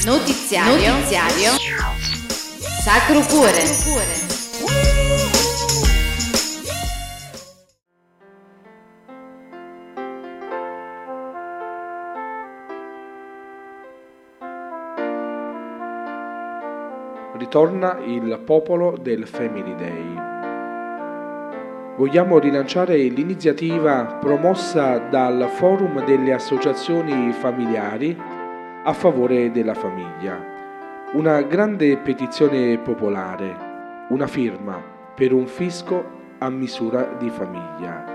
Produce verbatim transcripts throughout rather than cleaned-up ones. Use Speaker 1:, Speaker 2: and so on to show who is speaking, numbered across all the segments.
Speaker 1: Notiziario, Notiziario. Sacro Cuore.
Speaker 2: Ritorna il popolo del Family Day. Vogliamo rilanciare l'iniziativa promossa dal Forum delle Associazioni Familiari a favore della famiglia. Una grande petizione popolare, una firma per un fisco a misura di famiglia.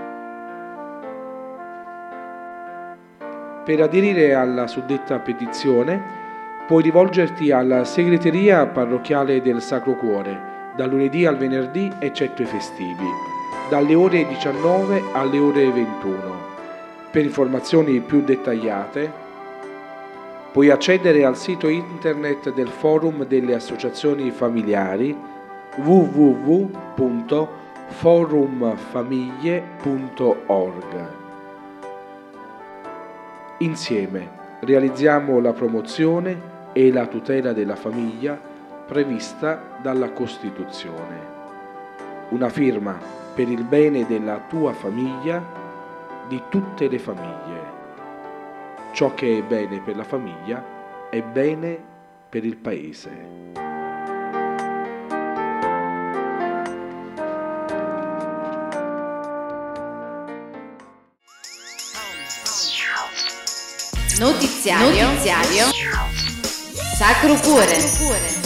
Speaker 2: Per aderire alla suddetta petizione puoi rivolgerti alla segreteria parrocchiale del Sacro Cuore dal lunedì al venerdì eccetto i festivi, dalle ore diciannove alle ore ventuno. Per informazioni più dettagliate puoi accedere al sito internet del Forum delle Associazioni Familiari w w w punto forumfamiglie punto org. Insieme realizziamo la promozione e la tutela della famiglia prevista dalla Costituzione. Una firma per il bene della tua famiglia, di tutte le famiglie. Ciò che è bene per la famiglia è bene per il Paese.
Speaker 1: Notiziario, Notiziario. Sacro Cuore.